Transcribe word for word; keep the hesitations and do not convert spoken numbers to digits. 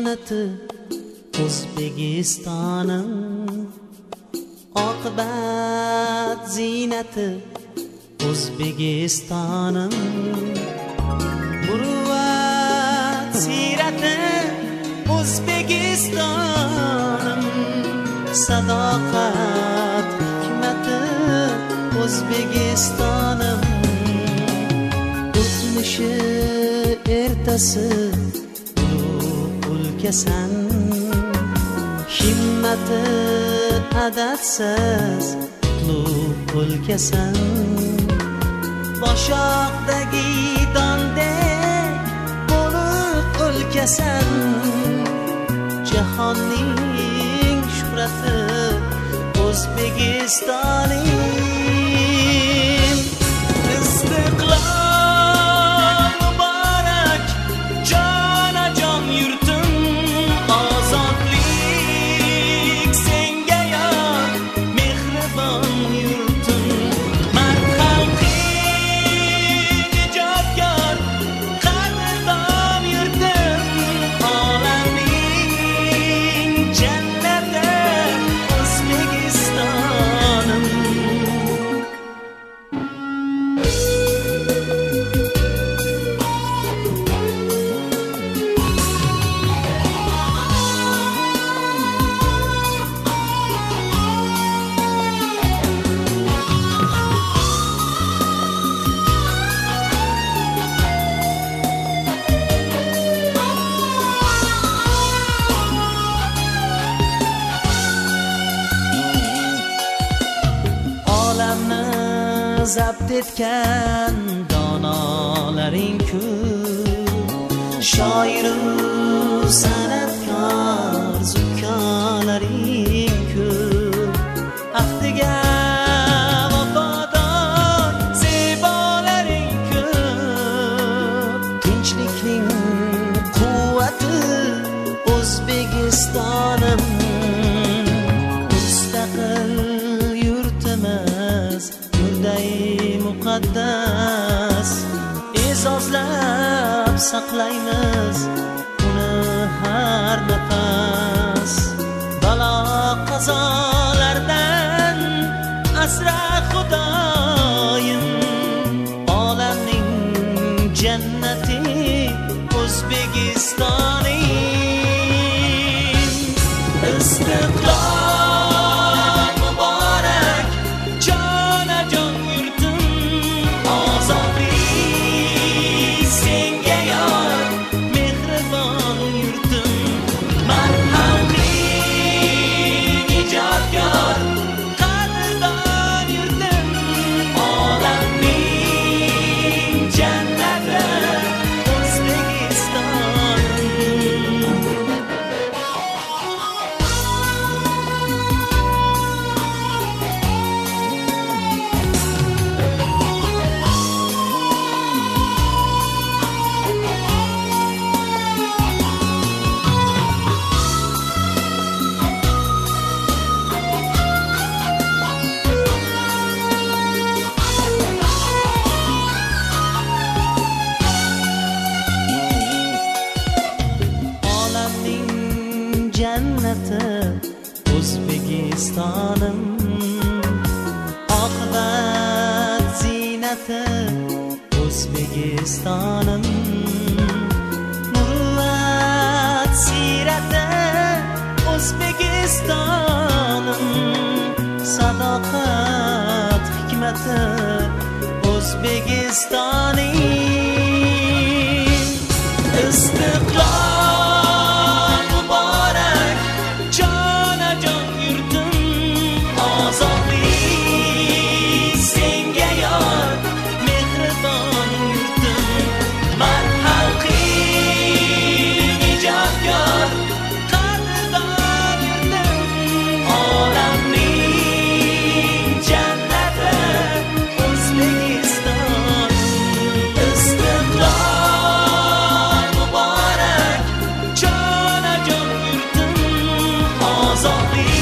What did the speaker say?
jannati O'zbekistonim, oqibat ziynati O'zbekistonim, muruvvat siyrati O'zbekistonim, sadoqat hikmati O'zbekistonim, o'tmishi ertasi ulug' o'lkasan, himmati adadsiz qutlug' o'lkasan, boshoqdagi dondek bo'liq o'lkasan, jahonning shuhrati O'zbekistonim. Istiqlol muborak jonajon yurtim, ozodlik senga yor mehribon yurtim, mard xalqing ijodkor qadrdon yurtim, olamning jannati O'zbekistonim. Olamni zabt etgan donolaring ko'p, shoiru san'atkor zukkolaring ko'p, ahdiga vafodor zebolaring ko'p, tinchlikning quvvati O'zbekistonim, mustaqil yurtimiz yurdai muqaddas, e'zozlab saqlaymiz uni har nafas, balo qazolardan asra Xudoyim, olamning jannati O'zbekistonim. Istiqlol muborak jonajon yurtim, ozodlik senga yor mehribon yurtim, mard xalqing ijodkor qadrdon yurtim, olamning jannati O'zbekistonim. Olamning jannati O'zbekistonim, oqibat ziynati O'zbekistonim, muruvvat siyrati O'zbekistonim, sadoqat hikmati O'zbekistonim. Istiqlol muborak jonajon yurtim, ozodlik senga yor mehribon yurtim, mard xalqing ijodkor qadrdon yurtim, olamning jannati O'zbekistonim. Istiqlol muborak jonajon yurtim, ozodlik